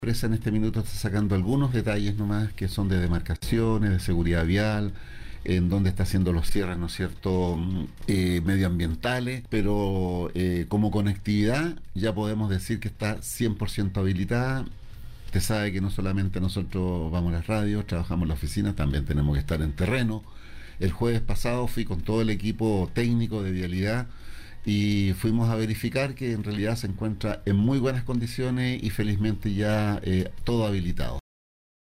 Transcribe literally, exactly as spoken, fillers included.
empresa en este minuto está sacando algunos detalles nomás que son de demarcaciones, de seguridad vial, en donde está haciendo los cierres, ¿no es cierto?, mm, eh, medioambientales, pero eh, como conectividad ya podemos decir que está cien por ciento habilitada. Usted sabe que no solamente nosotros vamos a las radios, trabajamos en la oficina, también tenemos que estar en terreno. El jueves pasado fui con todo el equipo técnico de vialidad y fuimos a verificar que en realidad se encuentra en muy buenas condiciones y felizmente ya eh, todo habilitado.